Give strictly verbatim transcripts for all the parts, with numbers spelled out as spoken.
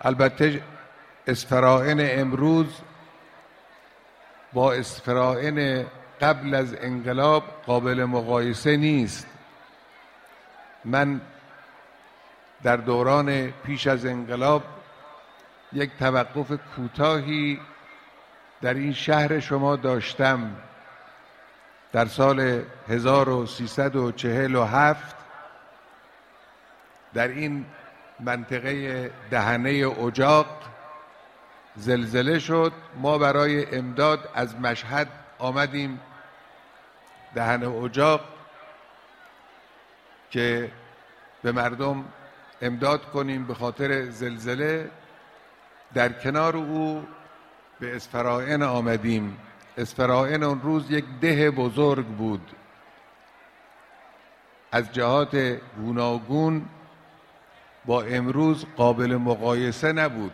البته اسفرائین امروز با اسفرائین قبل از انقلاب قابل مقایسه نیست. من در دوران پیش از انقلاب یک توقف کوتاهی در این شهر شما داشتم در سال هزار و سیصد و چهل و هفت. در این منطقه دهنه اجاق زلزله شد. ما برای امداد از مشهد آمدیم دهنه اجاق که به مردم امداد کنیم به خاطر زلزله. در کنار او به اسفرائین آمدیم. اسفرائین اون روز یک ده بزرگ بود، از جهات گوناگون با امروز قابل مقایسه نبود.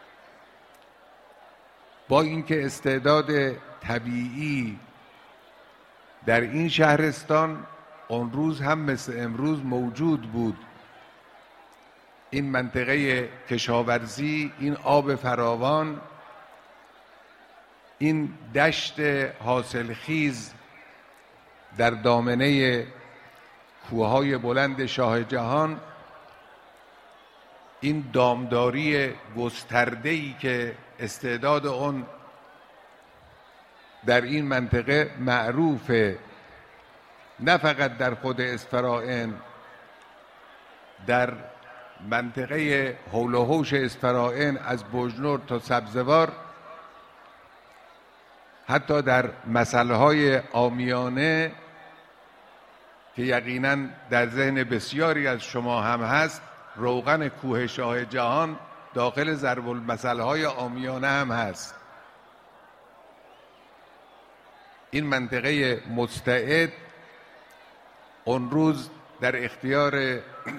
با اینکه استعداد طبیعی در این شهرستان اون روز هم مثل امروز موجود بود. این منطقه کشاورزی، این آب فراوان، این دشت حاصلخیز در دامنه کوههای بلند شاه جهان، این دامداری گسترده‌ای که استعداد اون در این منطقه معروفه، نه فقط در خود اسفرائین، در منطقه حول و حوش اسفرائین از بوجنور تا سبزوار، حتی در مثلهای عامیانه که یقیناً در ذهن بسیاری از شما هم هست، روغن کوه شاه جهان داخل ضرب المثلهای عامیانه هم هست. این منطقه مستعد اون روز در اختیار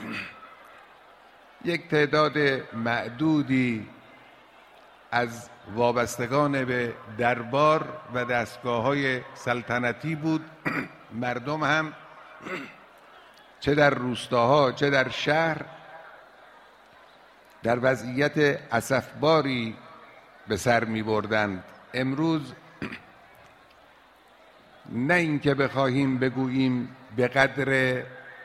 یک تعداد معدودی از وابستگان به دربار و دستگاه‌های سلطنتی بود. مردم هم چه در روستاها چه در شهر در وضعیت اسفباری به سر می بردند. امروز نه اینکه بخواهیم بگوییم به قدر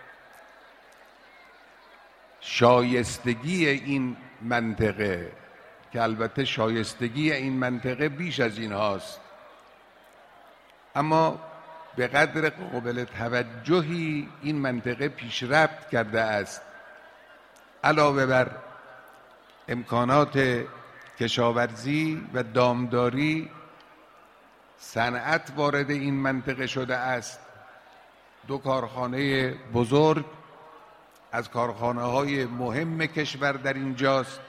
شایستگی این منطقه، که البته شایستگی این منطقه بیش از این هاست، اما به قدر قابل توجهی این منطقه پیشرفت کرده است. علاوه بر امکانات کشاورزی و دامداری، صنعت وارد این منطقه شده است. دو کارخانه بزرگ از کارخانه‌های مهم کشور در اینجاست.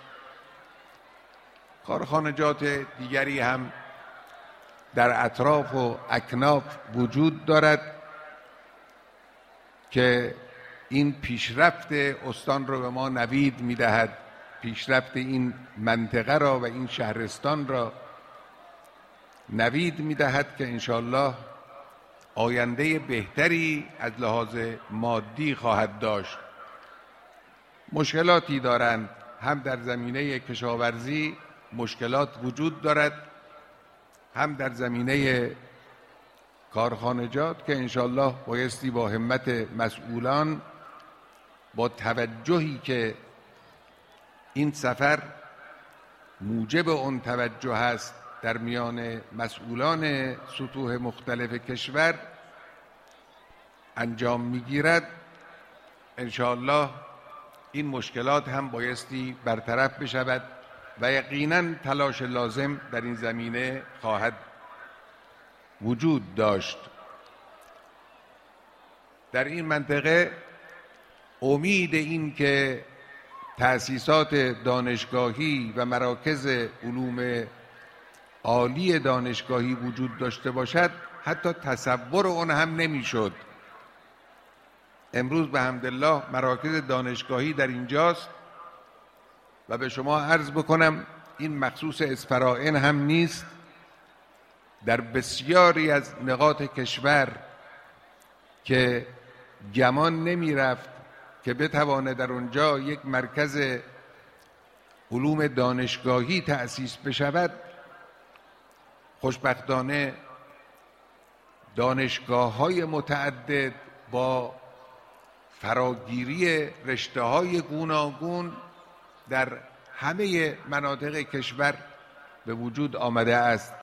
کارخانجات دیگری هم در اطراف و اکناف وجود دارد که این پیشرفت استان رو به ما نوید می‌دهد، پیشرفت این منطقه را و این شهرستان را نوید می‌دهد که انشالله آینده بهتری از لحاظ مادی خواهد داشت. مشکلاتی دارند، هم در زمینه کشاورزی مشکلات وجود دارد، هم در زمینه کارخانجات که انشالله بایستی با همت مسئولان، با توجهی که این سفر موجب اون توجه است در میان مسئولان سطوح مختلف کشور انجام میگیرد، انشالله این مشکلات هم بایستی برطرف بشود و یقیناً تلاش لازم در این زمینه خواهد وجود داشت. در این منطقه امید این که تأسیسات دانشگاهی و مراکز علوم عالی دانشگاهی وجود داشته باشد حتی تصور اون هم نمیشد. امروز به حمدالله مراکز دانشگاهی در اینجاست و به شما عرض بکنم این مخصوص اسفرائین هم نیست. در بسیاری از نقاط کشور که گمان نمی رفت که بتوانه در اونجا یک مرکز علوم دانشگاهی تأسیس بشود، خوشبختانه دانشگاه‌های متعدد با فراگیری رشته‌های گوناگون در همه مناطق کشور به وجود آمده است